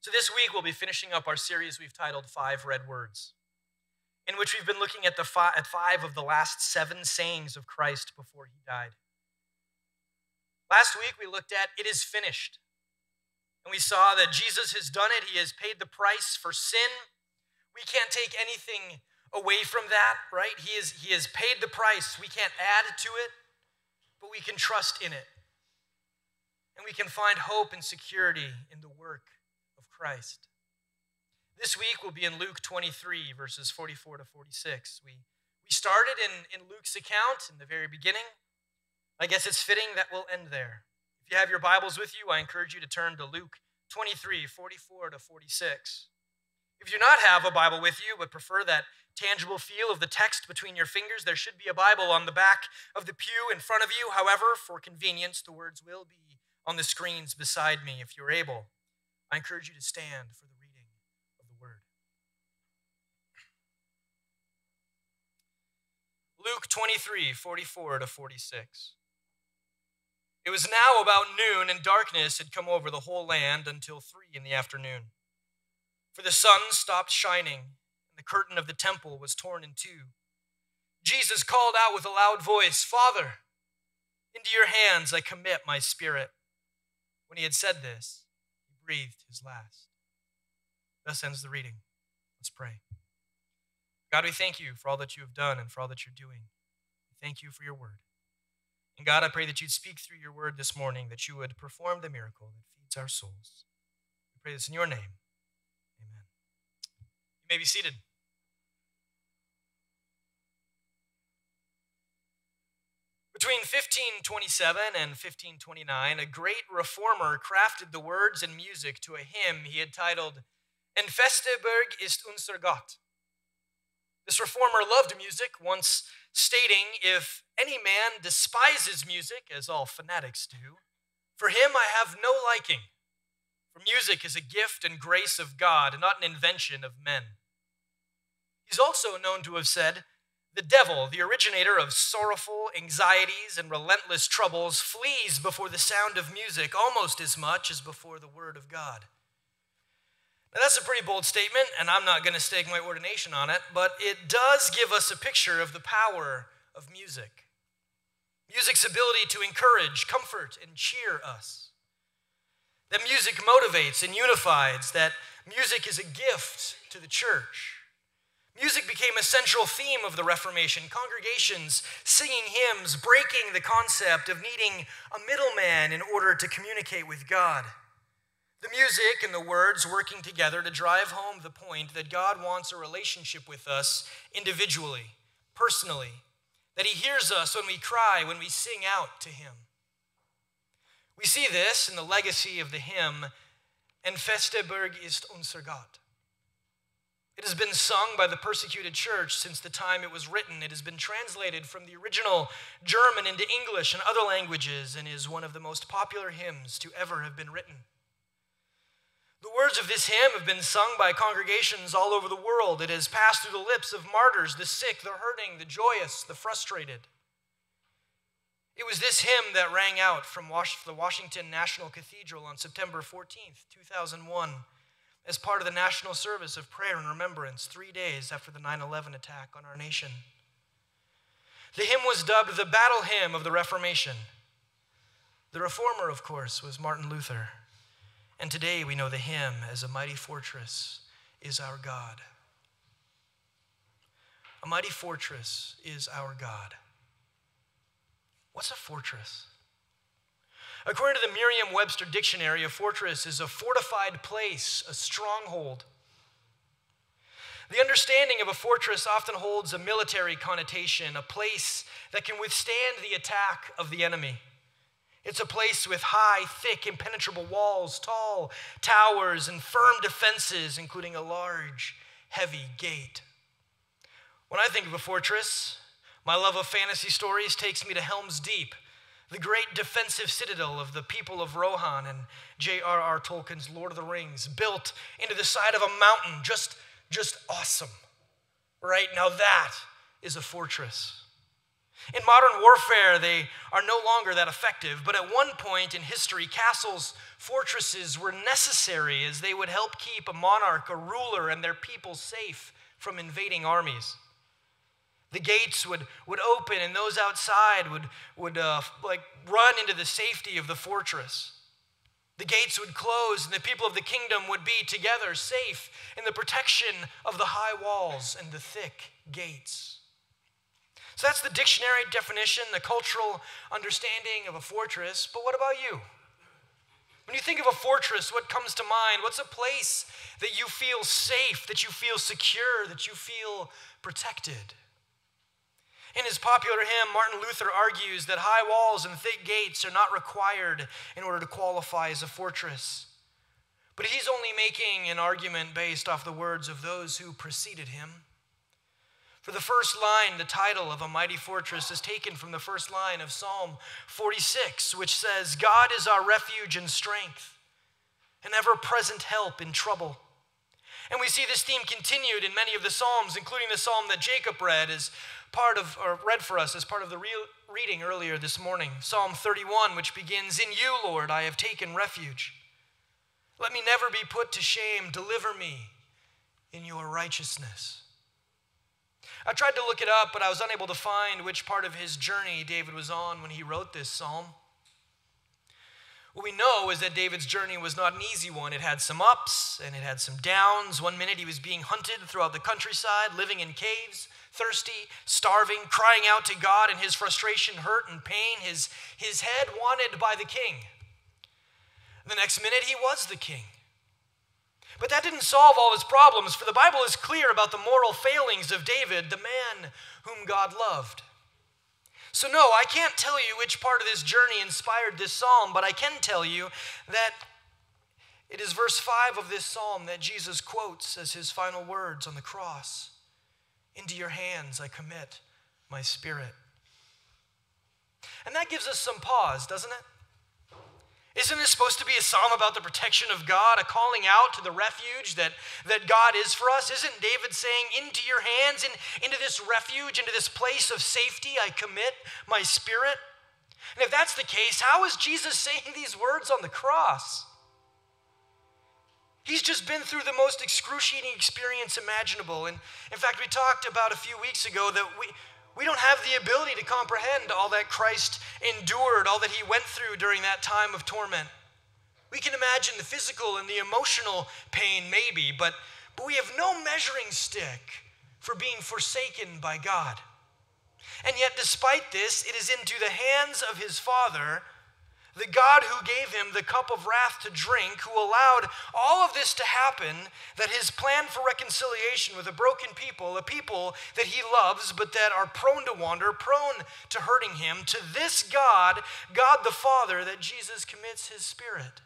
So this week we'll be finishing up our series we've titled Five Red Words, in which we've been looking at five of the last 7 sayings of Christ before he died. Last week we looked at "It is finished," and we saw that Jesus has done it. He has paid the price for sin. We can't take anything away from that, right? He has paid the price. We can't add to it, but we can trust in it. And we can find hope and security in the work of Christ. This week we'll be in Luke 23, verses 44 to 46. We started in Luke's account in the very beginning. I guess it's fitting that we'll end there. If you have your Bibles with you, I encourage you to turn to Luke 23, 44 to 46. If you do not have a Bible with you, but prefer that tangible feel of the text between your fingers, there should be a Bible on the back of the pew in front of you. However, for convenience, the words will be on the screens beside me if you're able. I encourage you to stand for the reading of the word. Luke 23, 44 to 46. It was now about noon, and darkness had come over the whole land until 3 in the afternoon. For the sun stopped shining, and the curtain of the temple was torn in two. Jesus called out with a loud voice, "Father, into your hands I commit my spirit." When he had said this, he breathed his last. Thus ends the reading. Let's pray. God, we thank you for all that you have done and for all that you're doing. We thank you for your word. And God, I pray that you'd speak through your word this morning, that you would perform the miracle that feeds our souls. We pray this in your name. Amen. You may be seated. Between 1527 and 1529, a great reformer crafted the words and music to a hymn he had titled, "En Festeberg ist unser Gott." This reformer loved music, once stating, "If any man despises music, as all fanatics do, for him I have no liking, for music is a gift and grace of God, not an invention of men." He's also known to have said, "The devil, the originator of sorrowful anxieties and relentless troubles, flees before the sound of music almost as much as before the word of God." Now that's a pretty bold statement, and I'm not going to stake my ordination on it, but it does give us a picture of the power of music. Music's ability to encourage, comfort, and cheer us. That music motivates and unifies, that music is a gift to the church. Music became a central theme of the Reformation, congregations singing hymns, breaking the concept of needing a middleman in order to communicate with God. The music and the words working together to drive home the point that God wants a relationship with us individually, personally, that he hears us when we cry, when we sing out to him. We see this in the legacy of the hymn, "En Festeberg ist unser Gott." It has been sung by the persecuted church since the time it was written. It has been translated from the original German into English and other languages and is one of the most popular hymns to ever have been written. The words of this hymn have been sung by congregations all over the world. It has passed through the lips of martyrs, the sick, the hurting, the joyous, the frustrated. It was this hymn that rang out from the Washington National Cathedral on September 14th, 2001, as part of the national service of prayer and remembrance 3 days after the 9/11 attack on our nation. The hymn was dubbed the battle hymn of the Reformation. The reformer, of course, was Martin Luther. And today we know the hymn as "A Mighty Fortress is Our God." A mighty fortress is our God. What's a fortress? According to the Merriam-Webster dictionary, a fortress is a fortified place, a stronghold. The understanding of a fortress often holds a military connotation, a place that can withstand the attack of the enemy. It's a place with high, thick, impenetrable walls, tall towers, and firm defenses, including a large, heavy gate. When I think of a fortress, my love of fantasy stories takes me to Helm's Deep, the great defensive citadel of the people of Rohan and J.R.R. Tolkien's Lord of the Rings, built into the side of a mountain, just awesome. Right? Now that is a fortress. In modern warfare, they are no longer that effective, but at one point in history, castles, fortresses were necessary as they would help keep a monarch, a ruler, and their people safe from invading armies. The gates would open, and those outside would run into the safety of the fortress. The gates would close, and the people of the kingdom would be together, safe in the protection of the high walls and the thick gates. So that's the dictionary definition, the cultural understanding of a fortress. But what about you? When you think of a fortress, what comes to mind? What's a place that you feel safe, that you feel secure, that you feel protected? In his popular hymn, Martin Luther argues that high walls and thick gates are not required in order to qualify as a fortress. But he's only making an argument based off the words of those who preceded him. For the first line, the title of A Mighty Fortress is taken from the first line of Psalm 46, which says, God is our refuge and strength, an ever-present help in trouble. And we see this theme continued in many of the Psalms, including the Psalm that Jacob read for us as part of the reading earlier this morning. Psalm 31, which begins, In you, Lord, I have taken refuge. Let me never be put to shame. Deliver me in your righteousness. I tried to look it up, but I was unable to find which part of his journey David was on when he wrote this psalm. What we know is that David's journey was not an easy one. It had some ups and it had some downs. One minute he was being hunted throughout the countryside, living in caves, thirsty, starving, crying out to God in his frustration, hurt, and pain, his head wanted by the king. The next minute he was the king. But that didn't solve all his problems, for the Bible is clear about the moral failings of David, the man whom God loved. So no, I can't tell you which part of this journey inspired this psalm, but I can tell you that it is verse 5 of this psalm that Jesus quotes as his final words on the cross. Into your hands I commit my spirit. And that gives us some pause, doesn't it? Isn't this supposed to be a psalm about the protection of God, a calling out to the refuge that God is for us? Isn't David saying, into your hands, into this refuge, into this place of safety, I commit my spirit? And if that's the case, how is Jesus saying these words on the cross? He's just been through the most excruciating experience imaginable. And in fact, we talked about a few weeks ago that we don't have the ability to comprehend all that Christ endured, all that he went through during that time of torment. We can imagine the physical and the emotional pain maybe, but we have no measuring stick for being forsaken by God. And yet despite this, it is into the hands of his Father, the God who gave him the cup of wrath to drink, who allowed all of this to happen, that his plan for reconciliation with a broken people, a people that he loves but that are prone to wander, prone to hurting him, to this God, God the Father, that Jesus commits his spirit.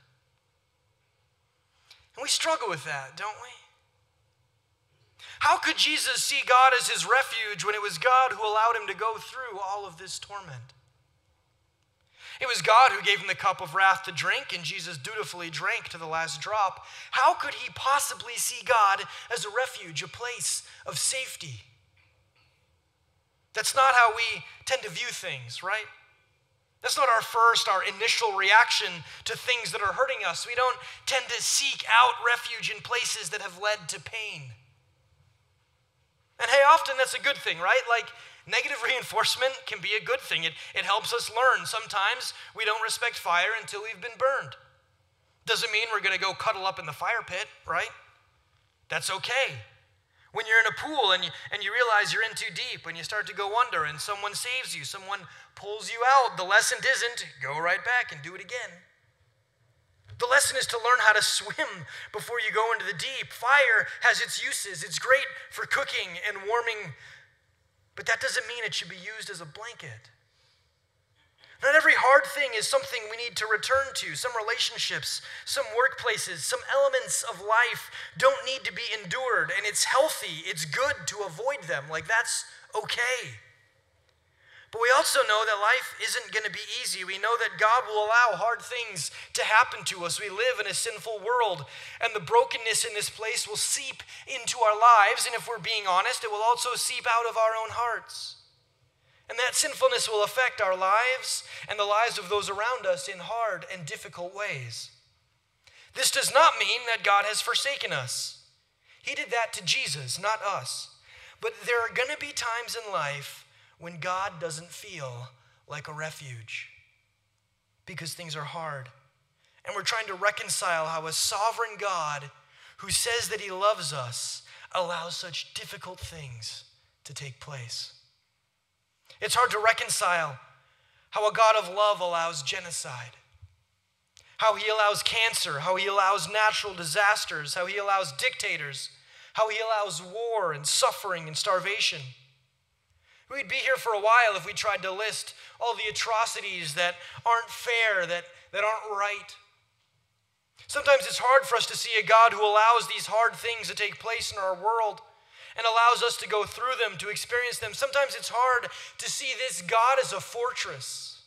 And we struggle with that, don't we? How could Jesus see God as his refuge when it was God who allowed him to go through all of this torment? It was God who gave him the cup of wrath to drink, and Jesus dutifully drank to the last drop. How could he possibly see God as a refuge, a place of safety? That's not how we tend to view things, right? That's not our initial reaction to things that are hurting us. We don't tend to seek out refuge in places that have led to pain. And hey, often that's a good thing, right? Like, negative reinforcement can be a good thing. It helps us learn. Sometimes we don't respect fire until we've been burned. Doesn't mean we're going to go cuddle up in the fire pit, right? That's okay. When you're in a pool and you realize you're in too deep and you start to go under and someone saves you, someone pulls you out, the lesson isn't go right back and do it again. The lesson is to learn how to swim before you go into the deep. Fire has its uses. It's great for cooking and warming, but that doesn't mean it should be used as a blanket. Not every hard thing is something we need to return to. Some relationships, some workplaces, some elements of life don't need to be endured, and it's healthy, it's good to avoid them. Like, that's okay. But we also know that life isn't going to be easy. We know that God will allow hard things to happen to us. We live in a sinful world, and the brokenness in this place will seep into our lives, and if we're being honest, it will also seep out of our own hearts. And that sinfulness will affect our lives and the lives of those around us in hard and difficult ways. This does not mean that God has forsaken us. He did that to Jesus, not us. But there are going to be times in life when God doesn't feel like a refuge because things are hard. And we're trying to reconcile how a sovereign God who says that he loves us allows such difficult things to take place. It's hard to reconcile how a God of love allows genocide, how he allows cancer, how he allows natural disasters, how he allows dictators, how he allows war and suffering and starvation. We'd be here for a while if we tried to list all the atrocities that aren't fair, that aren't right. Sometimes it's hard for us to see a God who allows these hard things to take place in our world and allows us to go through them, to experience them. Sometimes it's hard to see this God as a fortress.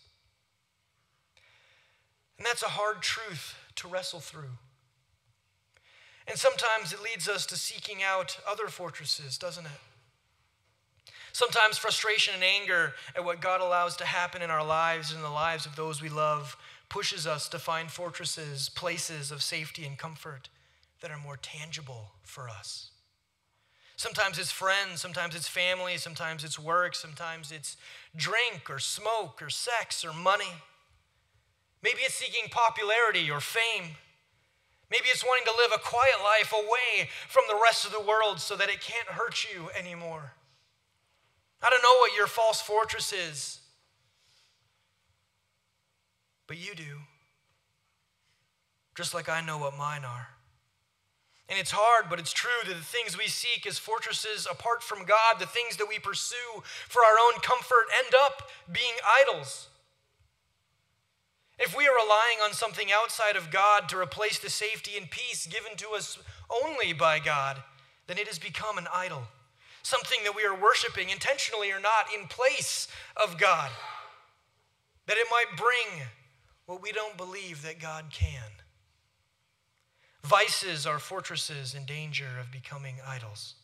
And that's a hard truth to wrestle through. And sometimes it leads us to seeking out other fortresses, doesn't it? Sometimes frustration and anger at what God allows to happen in our lives and in the lives of those we love pushes us to find fortresses, places of safety and comfort that are more tangible for us. Sometimes it's friends, sometimes it's family, sometimes it's work, sometimes it's drink or smoke or sex or money. Maybe it's seeking popularity or fame. Maybe it's wanting to live a quiet life away from the rest of the world so that it can't hurt you anymore. I don't know what your false fortress is, but you do. Just like I know what mine are. And it's hard, but it's true that the things we seek as fortresses apart from God, the things that we pursue for our own comfort, end up being idols. If we are relying on something outside of God to replace the safety and peace given to us only by God, then it has become an idol. Something that we are worshiping, intentionally or not, in place of God. That it might bring what we don't believe that God can. Vices are fortresses in danger of becoming idols.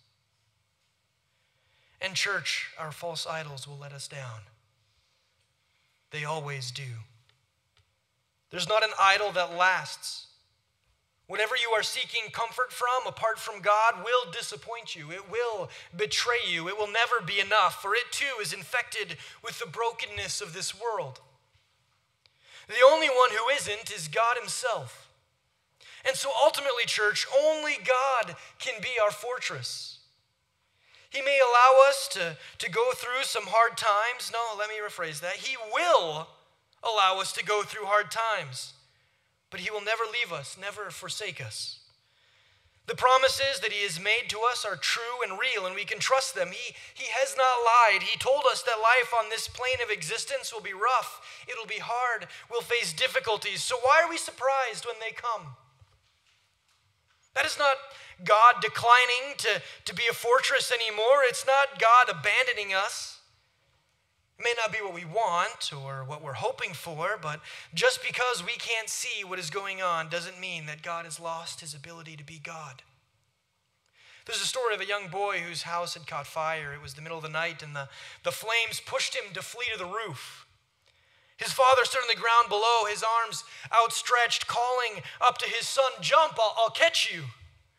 And church, our false idols will let us down. They always do. There's not an idol that lasts. Whatever you are seeking comfort from, apart from God, will disappoint you. It will betray you. It will never be enough, for it too is infected with the brokenness of this world. The only one who isn't is God himself. And so ultimately, church, only God can be our fortress. He may allow us to go through some hard times. No, let me rephrase that. He will allow us to go through hard times. But he will never leave us, never forsake us. The promises that he has made to us are true and real, and we can trust them. He has not lied. He told us that life on this plane of existence will be rough. It'll be hard. We'll face difficulties. So why are we surprised when they come? That is not God declining to be a fortress anymore. It's not God abandoning us. It may not be what we want or what we're hoping for, but just because we can't see what is going on doesn't mean that God has lost his ability to be God. There's a story of a young boy whose house had caught fire. It was the middle of the night, and the flames pushed him to flee to the roof. His father stood on the ground below, his arms outstretched, calling up to his son, "Jump, I'll catch you."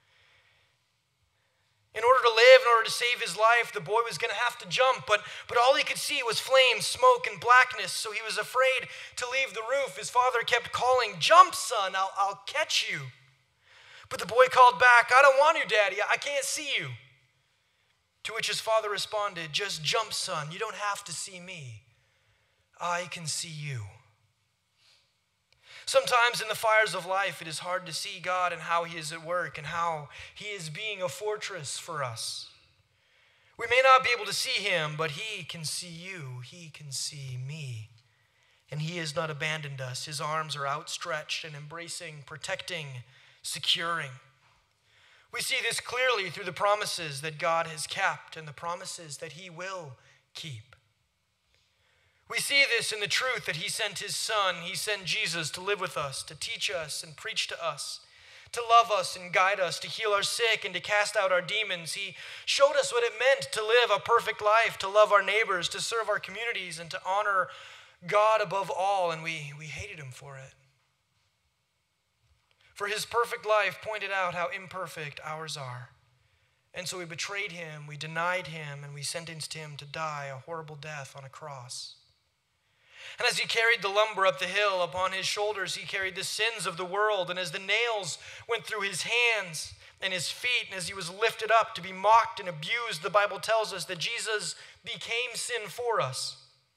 In order to live, in order to save his life, the boy was going to have to jump, but all he could see was flames, smoke, and blackness, so he was afraid to leave the roof. His father kept calling, "Jump, son, I'll catch you." But the boy called back, "I don't want to, Daddy, I can't see you." To which his father responded, "Just jump, son, you don't have to see me. I can see you." Sometimes in the fires of life, it is hard to see God and how he is at work and how he is being a fortress for us. We may not be able to see him, but he can see you. He can see me. And he has not abandoned us. His arms are outstretched and embracing, protecting, securing. We see this clearly through the promises that God has kept and the promises that he will keep. We see this in the truth that he sent his son, he sent Jesus to live with us, to teach us and preach to us, to love us and guide us, to heal our sick and to cast out our demons. He showed us what it meant to live a perfect life, to love our neighbors, to serve our communities, and to honor God above all, and we hated him for it. For his perfect life pointed out how imperfect ours are. And so we betrayed him, we denied him, and we sentenced him to die a horrible death on a cross. And as he carried the lumber up the hill upon his shoulders, he carried the sins of the world. And as the nails went through his hands and his feet, and as he was lifted up to be mocked and abused, the Bible tells us that Jesus became sin for us.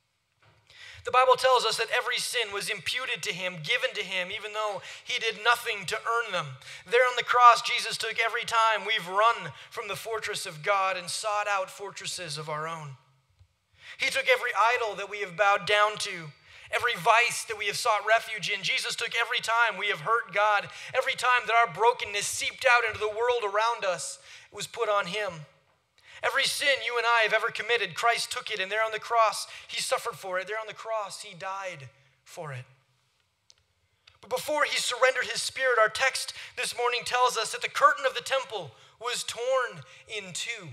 The Bible tells us that every sin was imputed to him, given to him, even though he did nothing to earn them. There on the cross, Jesus took every time we've run from the fortress of God and sought out fortresses of our own. He took every idol that we have bowed down to, every vice that we have sought refuge in. Jesus took every time we have hurt God, every time that our brokenness seeped out into the world around us, it was put on him. Every sin you and I have ever committed, Christ took it, and there on the cross, he suffered for it. There on the cross, he died for it. But before he surrendered his spirit, our text this morning tells us that the curtain of the temple was torn in two.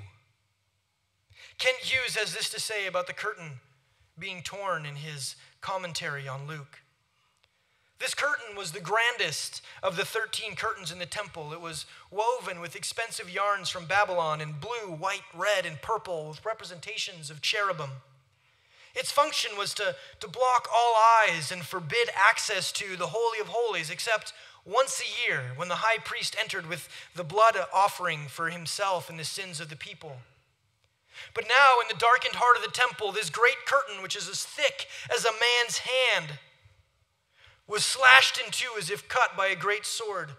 Kent Hughes has this to say about the curtain being torn in his commentary on Luke. This curtain was the grandest of the 13 curtains in the temple. It was woven with expensive yarns from Babylon in blue, white, red, and purple with representations of cherubim. Its function was to block all eyes and forbid access to the Holy of Holies, except once a year when the high priest entered with the blood offering for himself and the sins of the people. But now in the darkened heart of the temple, this great curtain, which is as thick as a man's hand, was slashed in two as if cut by a great sword.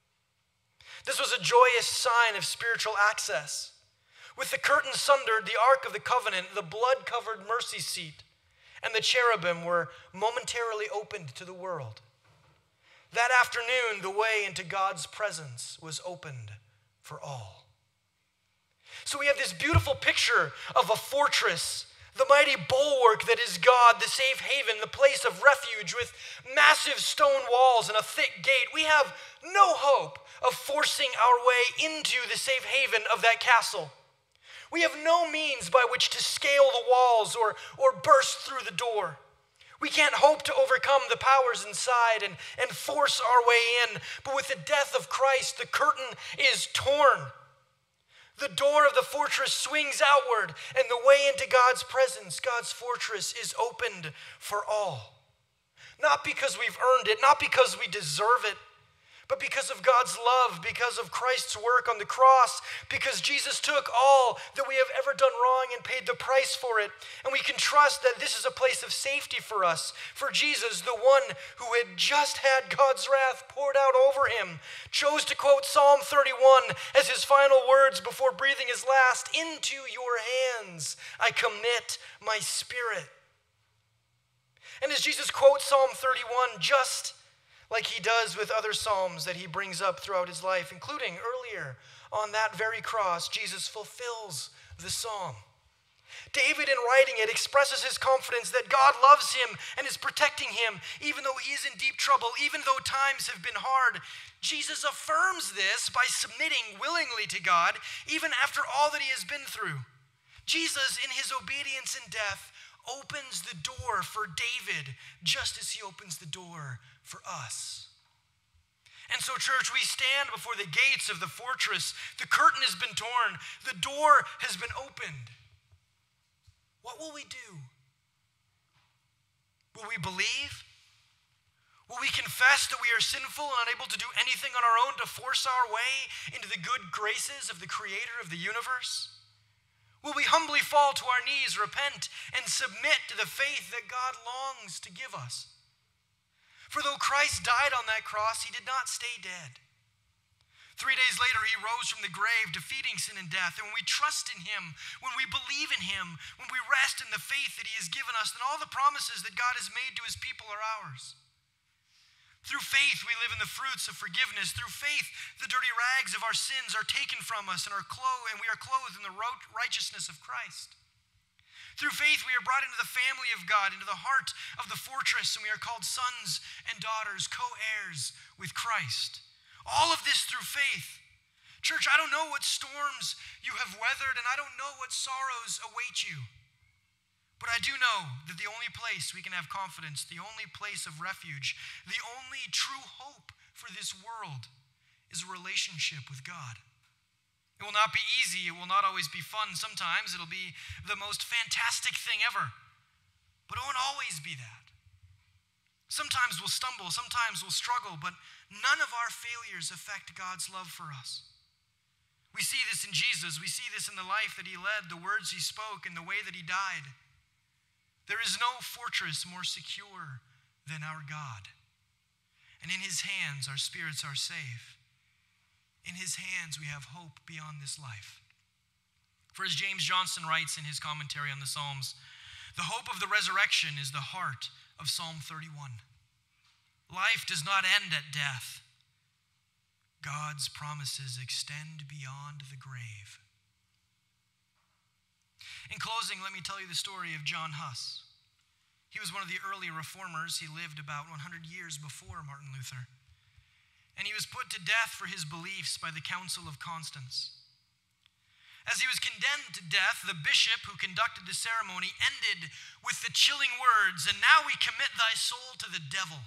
This was a joyous sign of spiritual access. With the curtain sundered, the Ark of the Covenant, the blood-covered mercy seat, and the cherubim were momentarily opened to the world. That afternoon, the way into God's presence was opened for all. So we have this beautiful picture of a fortress, the mighty bulwark that is God, the safe haven, the place of refuge with massive stone walls and a thick gate. We have no hope of forcing our way into the safe haven of that castle. We have no means by which to scale the walls or burst through the door. We can't hope to overcome the powers inside and force our way in. But with the death of Christ, the curtain is torn. The door of the fortress swings outward, and the way into God's presence, God's fortress, is opened for all. Not because we've earned it, not because we deserve it, but because of God's love, because of Christ's work on the cross, because Jesus took all that we have ever done wrong and paid the price for it. And we can trust that this is a place of safety for us. For Jesus, the one who had just had God's wrath poured out over him, chose to quote Psalm 31 as his final words before breathing his last, "Into your hands I commit my spirit." And as Jesus quotes Psalm 31, just like he does with other psalms that he brings up throughout his life, including earlier on that very cross, Jesus fulfills the psalm. David, in writing it, expresses his confidence that God loves him and is protecting him, even though he is in deep trouble, even though times have been hard. Jesus affirms this by submitting willingly to God, even after all that he has been through. Jesus, in his obedience and death, opens the door for David, just as he opens the door for us. And so, church, we stand before the gates of the fortress. The curtain has been torn. The door has been opened. What will we do? Will we believe? Will we confess that we are sinful and unable to do anything on our own to force our way into the good graces of the Creator of the universe? Will we humbly fall to our knees, repent, and submit to the faith that God longs to give us? For though Christ died on that cross, he did not stay dead. 3 days later, he rose from the grave, defeating sin and death. And when we trust in him, when we believe in him, when we rest in the faith that he has given us, then all the promises that God has made to his people are ours. Through faith, we live in the fruits of forgiveness. Through faith, the dirty rags of our sins are taken from us and we are clothed in the righteousness of Christ. Through faith, we are brought into the family of God, into the heart of the fortress, and we are called sons and daughters, co-heirs with Christ. All of this through faith. Church, I don't know what storms you have weathered, and I don't know what sorrows await you. But I do know that the only place we can have confidence, the only place of refuge, the only true hope for this world is a relationship with God. It will not be easy. It will not always be fun. Sometimes it'll be the most fantastic thing ever. But it won't always be that. Sometimes we'll stumble. Sometimes we'll struggle. But none of our failures affect God's love for us. We see this in Jesus. We see this in the life that he led, the words he spoke, and the way that he died. There is no fortress more secure than our God. And in his hands, our spirits are safe. In his hands, we have hope beyond this life. For as James Johnson writes in his commentary on the Psalms, the hope of the resurrection is the heart of Psalm 31. Life does not end at death. God's promises extend beyond the grave. In closing, let me tell you the story of John Huss. He was one of the early reformers. He lived about 100 years before Martin Luther. And he was put to death for his beliefs by the Council of Constance. As he was condemned to death, the bishop who conducted the ceremony ended with the chilling words, "And now we commit thy soul to the devil."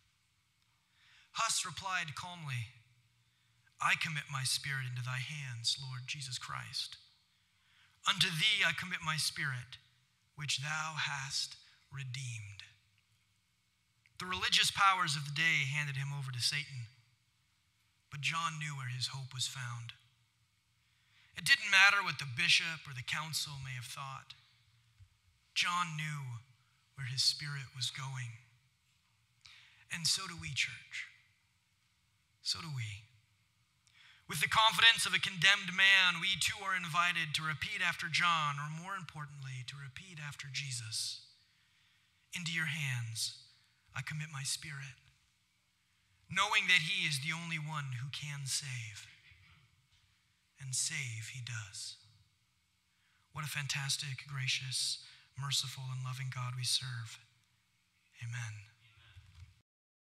Huss replied calmly, "I commit my spirit into thy hands, Lord Jesus Christ. Unto thee I commit my spirit, which thou hast redeemed." The religious powers of the day handed him over to Satan, but John knew where his hope was found. It didn't matter what the bishop or the council may have thought. John knew where his spirit was going. And so do we, church. So do we. With the confidence of a condemned man, we too are invited to repeat after John, or more importantly, to repeat after Jesus. Into your hands I commit my spirit, knowing that he is the only one who can save. And save he does. What a fantastic, gracious, merciful, and loving God we serve. Amen.